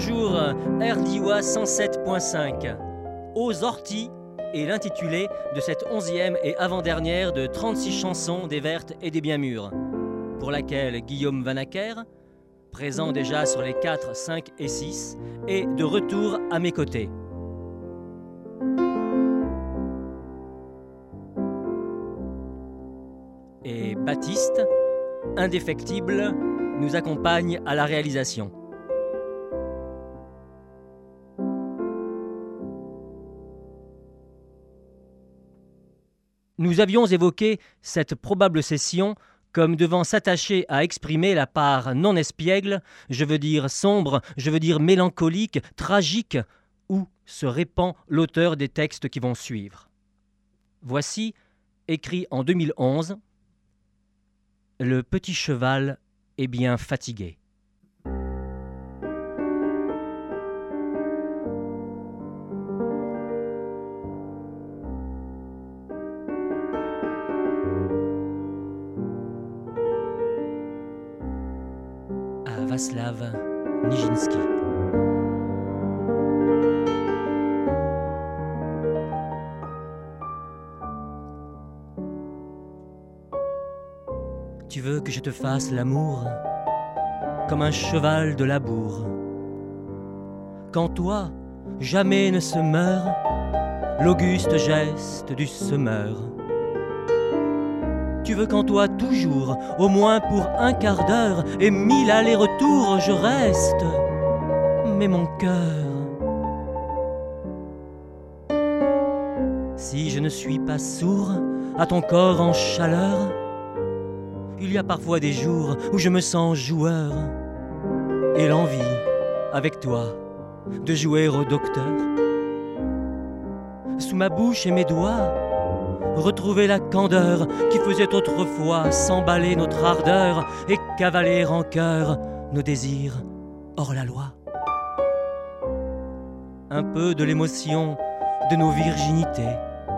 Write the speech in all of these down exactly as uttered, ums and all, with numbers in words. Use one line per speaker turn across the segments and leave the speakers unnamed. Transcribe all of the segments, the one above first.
Bonjour, R D I W A cent sept point cinq. Aux orties est l'intitulé de cette onzième et avant-dernière de trente-six chansons des Vertes et des Bien Mûres, pour laquelle Guillaume Vanacker, présent déjà sur les quatre, cinq et six, est de retour à mes côtés. Et Baptiste, indéfectible, nous accompagne à la réalisation. Nous avions évoqué cette probable session comme devant s'attacher à exprimer la part non espiègle, je veux dire sombre, je veux dire mélancolique, tragique, où se répand l'auteur des textes qui vont suivre. Voici, écrit en deux mille onze, « Le petit cheval est bien fatigué ». Václav Nijinsky. Tu veux que je te fasse l'amour comme un cheval de labour. Quand toi, jamais ne se meurt l'auguste geste du semeur. Tu veux qu'en toi toujours, au moins pour un quart d'heure et mille allers-retours, je reste. Mais mon cœur, si je ne suis pas sourd à ton corps en chaleur, il y a parfois des jours où je me sens joueur et l'envie, avec toi, de jouer au docteur. Sous ma bouche et mes doigts, retrouver la candeur qui faisait autrefois s'emballer notre ardeur et cavaler en cœur nos désirs hors la loi. Un peu de l'émotion de nos virginités,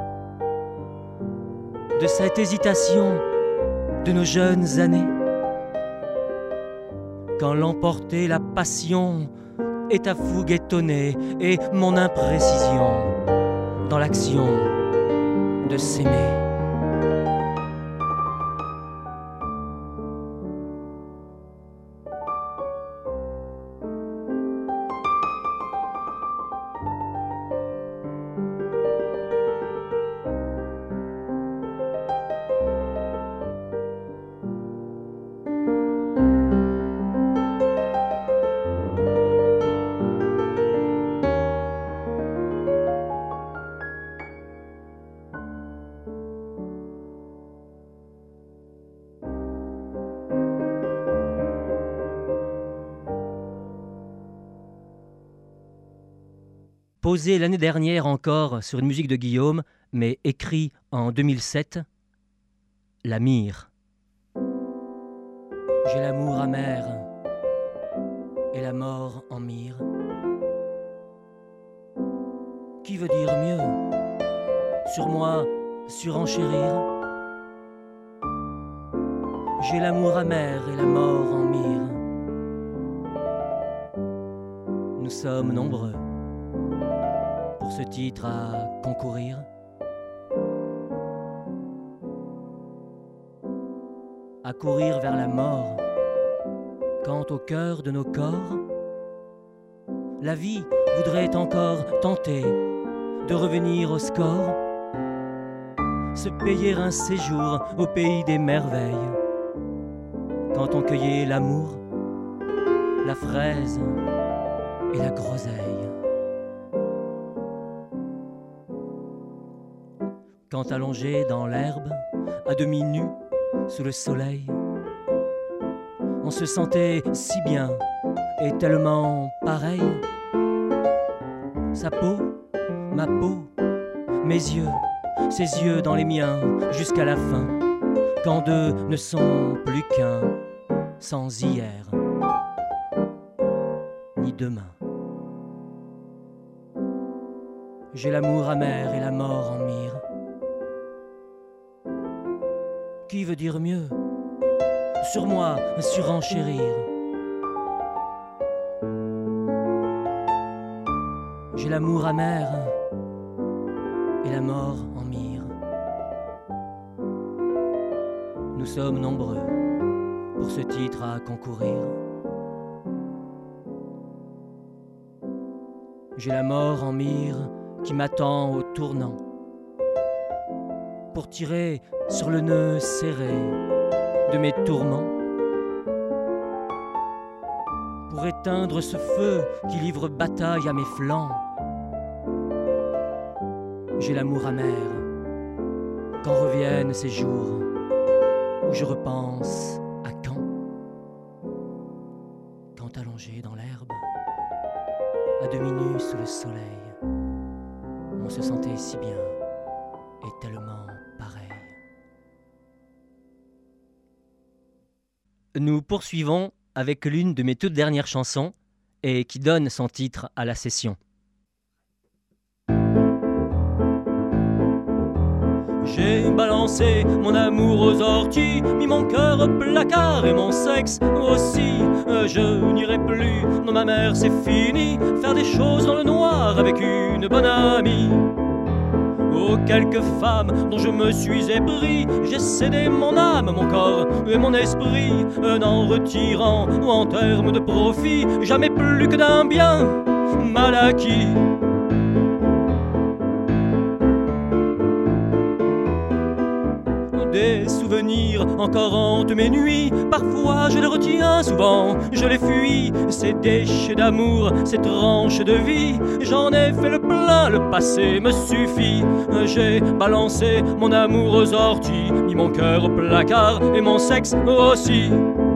de cette hésitation de nos jeunes années, quand l'emporter la passion est ta fougue étonnée et mon imprécision dans l'action de s'aimer. Posé l'année dernière encore sur une musique de Guillaume, mais écrit en deux mille sept, La Mire. J'ai l'amour amer et la mort en mire. Qui veut dire mieux? Sur moi surenchérir? J'ai l'amour amer et la mort en mire. Nous sommes nombreux pour ce titre à concourir. À courir vers la mort, quand au cœur de nos corps, la vie voudrait encore tenter de revenir au score, se payer un séjour au pays des merveilles, quand on cueillait l'amour, la fraise et la groseille. Quand allongé dans l'herbe, à demi nu, sous le soleil, on se sentait si bien et tellement pareil. Sa peau, ma peau, mes yeux, ses yeux dans les miens, jusqu'à la fin, quand deux ne sont plus qu'un, sans hier, ni demain. J'ai l'amour amer et la mort en mire. Qui veut dire mieux? Sur moi surenchérir. J'ai l'amour amer et la mort en mire. Nous sommes nombreux pour ce titre à concourir. J'ai la mort en mire qui m'attend au tournant pour tirer sur le nœud serré de mes tourments, pour éteindre ce feu qui livre bataille à mes flancs. J'ai l'amour amer quand reviennent ces jours où je repense à quand, quand allongé dans l'herbe, à demi nu sous le soleil, on se sentait si bien et tellement pareil. Nous poursuivons avec l'une de mes toutes dernières chansons et qui donne son titre à la session. J'ai balancé mon amour aux orties, mis mon cœur au placard et mon sexe aussi. Je n'irai plus, non ma mère c'est fini, faire des choses dans le noir avec une bonne amie. Aux quelques femmes dont je me suis épris, j'ai cédé mon âme, mon corps et mon esprit, n'en retirant en termes de profit jamais plus que d'un bien mal acquis. Des souvenirs encore hantent mes nuits, parfois je les retiens, souvent je les fuis. Ces déchets d'amour, ces tranches de vie, j'en ai fait le plein, le passé me suffit. J'ai balancé mon amour aux orties, mis mon cœur au placard et mon sexe aussi.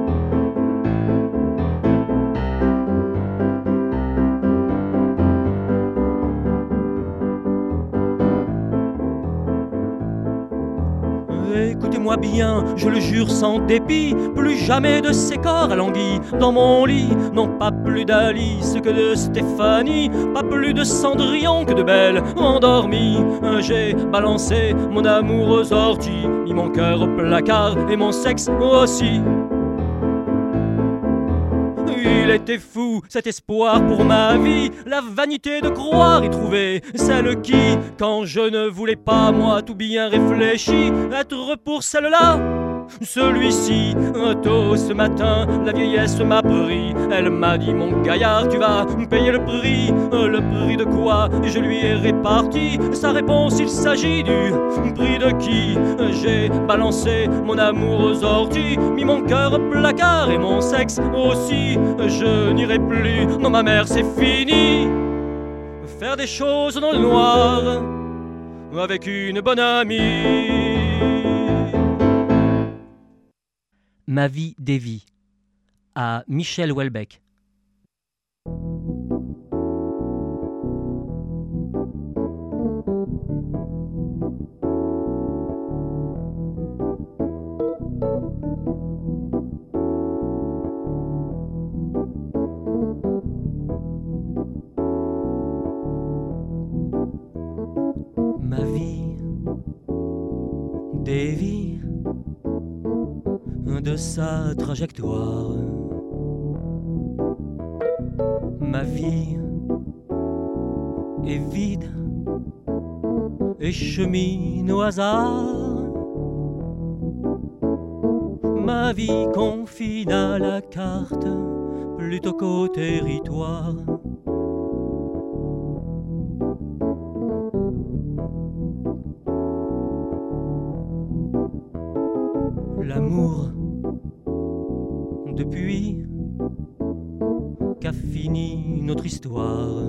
Écoutez-moi bien, je le jure sans dépit, plus jamais de ces corps alanguis dans mon lit. Non, pas plus d'Alice que de Stéphanie, pas plus de Cendrillon que de Belle endormie. J'ai balancé mon amour aux orties, mis mon cœur au placard et mon sexe aussi. Il était fou, cet espoir pour ma vie, la vanité de croire y trouver celle qui, quand je ne voulais pas, moi, tout bien réfléchi, être pour celle-là, celui-ci. Tôt ce matin, la vieillesse m'a pris, elle m'a dit: mon gaillard, tu vas payer le prix. Le prix de quoi? Je lui ai réparti sa réponse: il s'agit du prix de qui? J'ai balancé mon amour aux orties, mis mon cœur au placard et mon sexe aussi. Je n'irai plus, non ma mère c'est fini, faire des choses dans le noir avec une bonne amie. Ma vie des vies, à Michel Houellebecq. Ma vie des vies, de sa trajectoire. Ma vie est vide et chemine au hasard. Ma vie confine à la carte plutôt qu'au territoire. L'amour, depuis qu'a fini notre histoire.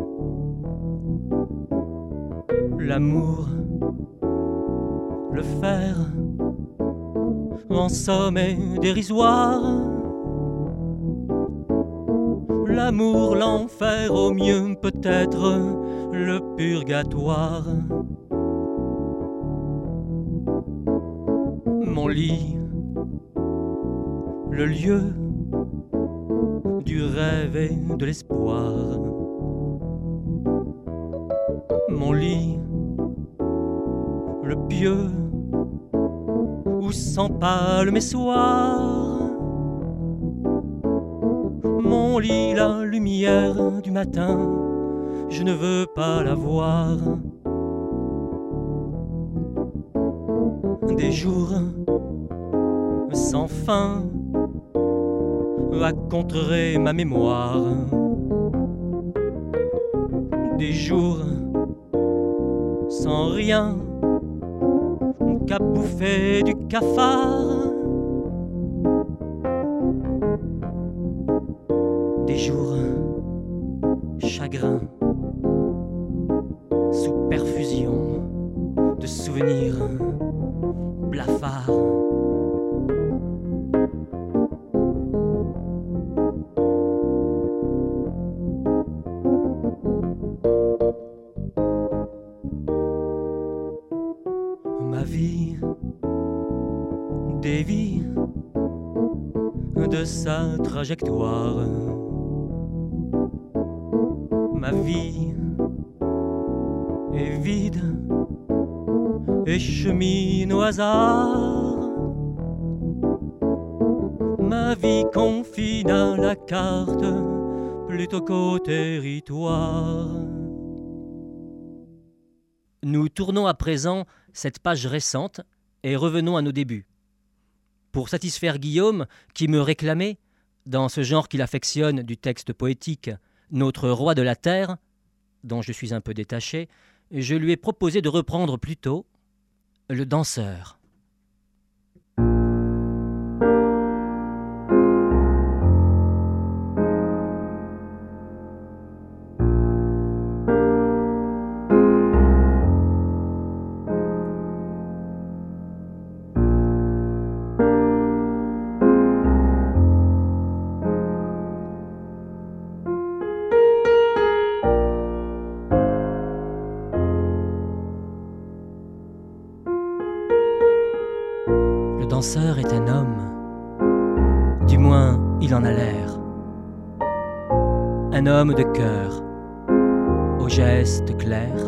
L'amour, le faire, en somme est dérisoire. L'amour, l'enfer, au mieux peut-être le purgatoire. Mon lit, le lieu du rêve et de l'espoir. Mon lit, le pieu où s'empalent mes soirs. Mon lit, la lumière du matin je ne veux pas la voir. Des jours sans fin raconteraient ma mémoire. Des jours sans rien qu'à bouffer du cafard. Des jours chagrins sous perfusion de souvenirs blafards. Ma vie dévie de sa trajectoire. Ma vie est vide et chemine au hasard. Ma vie confine à la carte plutôt qu'au territoire. Nous tournons à présent cette page récente et revenons à nos débuts. Pour satisfaire Guillaume, qui me réclamait, dans ce genre qu'il affectionne du texte poétique, notre roi de la terre, dont je suis un peu détaché, je lui ai proposé de reprendre plutôt Le danseur. Le danseur est un homme, du moins il en a l'air. Un homme de cœur, aux gestes clairs.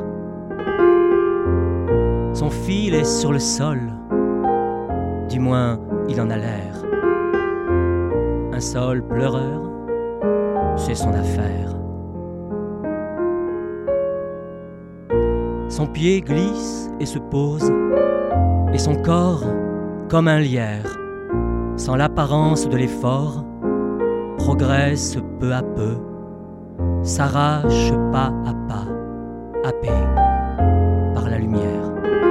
Son fil est sur le sol, du moins il en a l'air. Un sol pleureur, c'est son affaire. Son pied glisse et se pose, et son corps, comme un lierre, sans l'apparence de l'effort, progresse peu à peu, s'arrache pas à pas, happé par la lumière.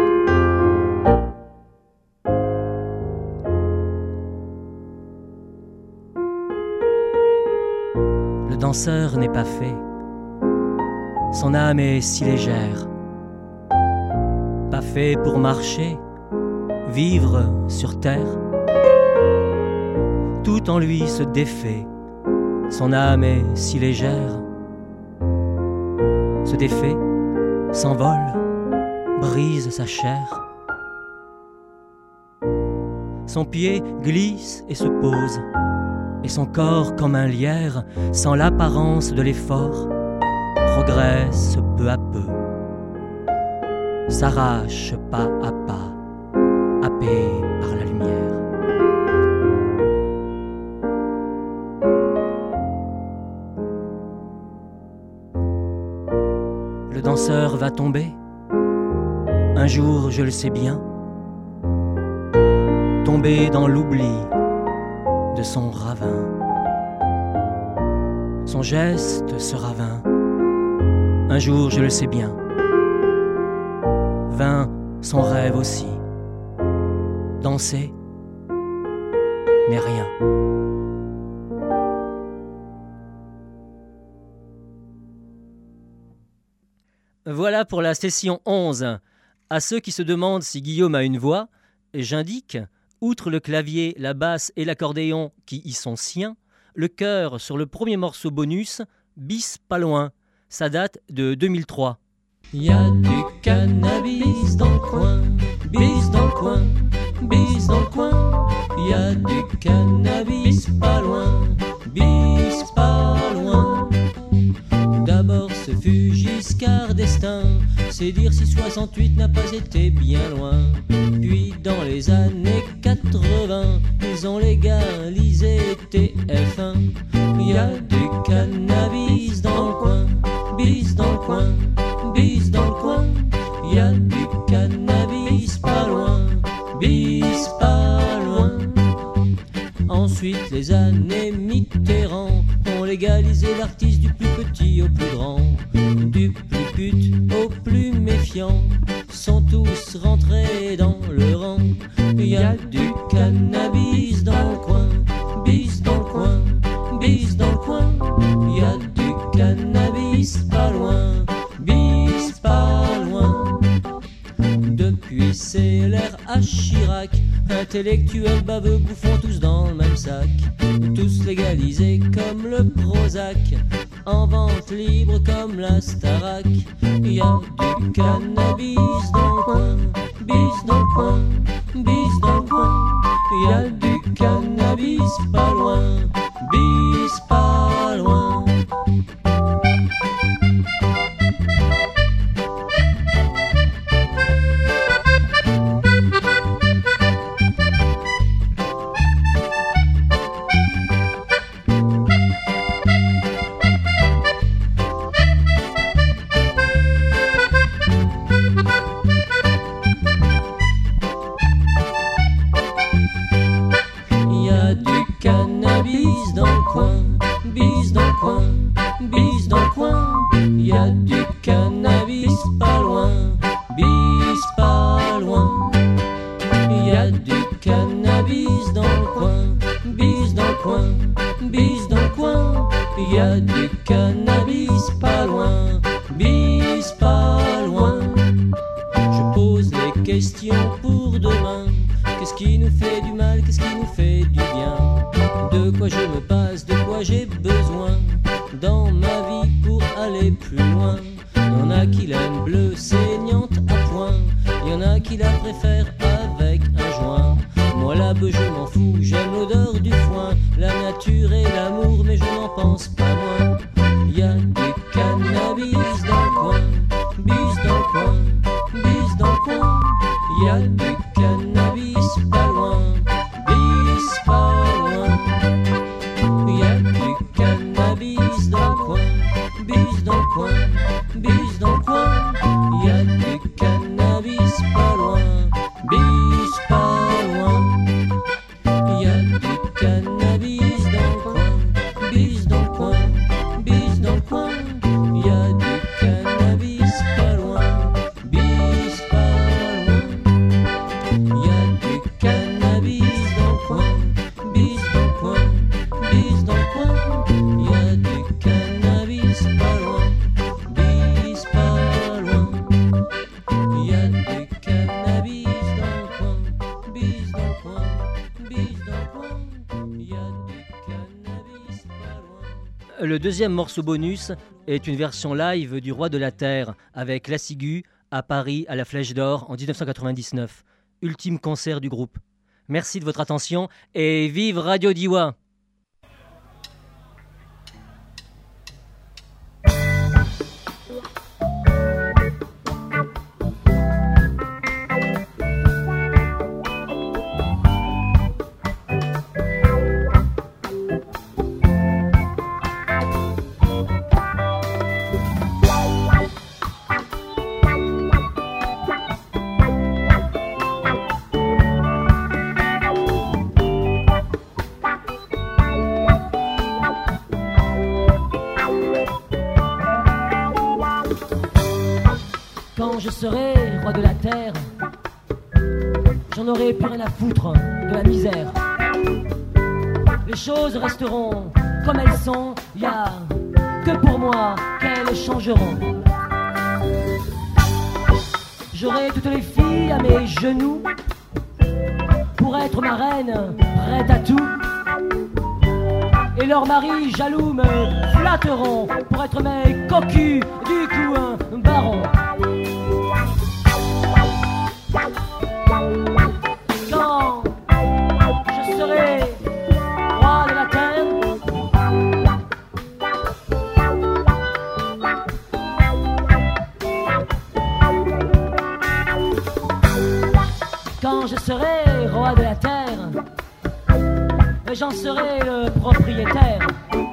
Le danseur n'est pas fait, son âme est si légère, pas fait pour marcher, vivre sur terre. Tout en lui se défait, son âme est si légère. Se défait, s'envole, brise sa chair. Son pied glisse et se pose, et son corps comme un lierre, sans l'apparence de l'effort, progresse peu à peu, s'arrache pas à pas, happé par la lumière. Le danseur va tomber, un jour je le sais bien, tomber dans l'oubli de son ravin. Son geste sera vain, un jour je le sais bien, vain son rêve aussi. Danser n'est rien. Voilà pour la session onze. À ceux qui se demandent si Guillaume a une voix, j'indique, outre le clavier, la basse et l'accordéon qui y sont siens, le chœur sur le premier morceau bonus, bis pas loin. Ça date de deux mille trois. Y a du cannabis dans le coin, bis dans le coin, bis dans le coin. Y a du cannabis pas loin, bis pas loin. D'abord ce fut Giscard d'Estaing, c'est dire si soixante-huit n'a pas été bien loin. Puis dans les années quatre-vingts, ils ont légalisé T F un. Y a du cannabis dans le coin, bis dans le les années Mitterrand ont légalisé l'artiste du plus petit au plus grand, du plus pute au plus méfiant, sont tous rentrés dans le rang. Il y a du cannabis dans le coin, bis dans le coin, bis dans le coin. Il y a du cannabis pas loin, bis pas loin. Depuis c'est l'ère à Chirac, intellectuels baveux bouffons tous dans le même sac, tous légalisés comme le Prozac, en vente libre comme la Starac. Il y a du cannabis dans le coin, bis dans le coin, bis dans le coin. Il y a du cannabis pas loin, bis pas loin. Le deuxième morceau bonus est une version live du Roi de la Terre avec La Ciguë à Paris à la Flèche d'Or en dix-neuf cent quatre-vingt-dix-neuf. Ultime concert du groupe. Merci de votre attention et vive Radio Diois! Je serai roi de la terre, j'en aurai plus rien à foutre de la misère. Les choses resteront comme elles sont, y a que pour moi qu'elles changeront. J'aurai toutes les filles à mes genoux pour être ma reine, prête à tout. Et leurs maris jaloux me flatteront pour être mes cocus, du coup un baron. Quand je serai roi de la terre, quand je serai roi de la terre, j'en serai le propriétaire.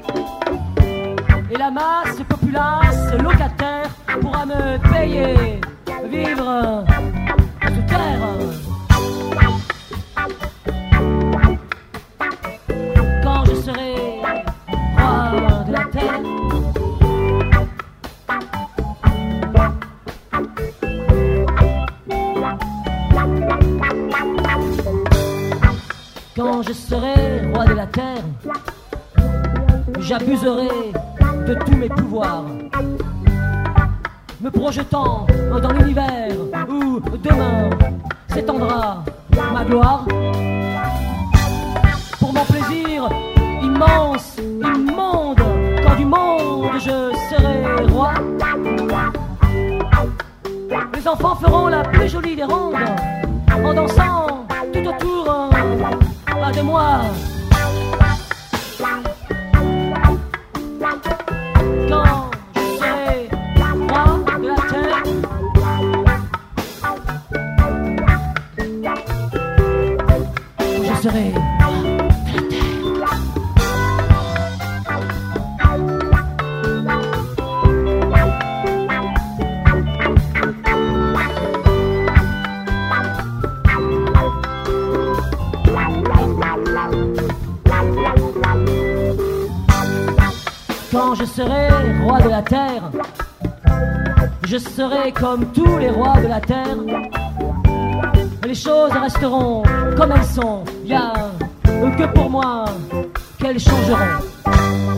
Et la masse populace locataire pourra me payer, vivre sous terre. Quand Quand je serai roi de la terre, j'abuserai de tous mes pouvoirs, me projetant dans l'univers où demain s'étendra ma gloire. Pour mon plaisir immense, immonde, quand du monde je serai roi, les enfants feront la plus jolie des rondes en dansant tout autour de moi. Quand je serai roi de la terre, je serai Quand je serai roi de la terre, je serai comme tous les rois de la terre. Les choses resteront comme elles sont, il n'y a que pour moi qu'elles changeront.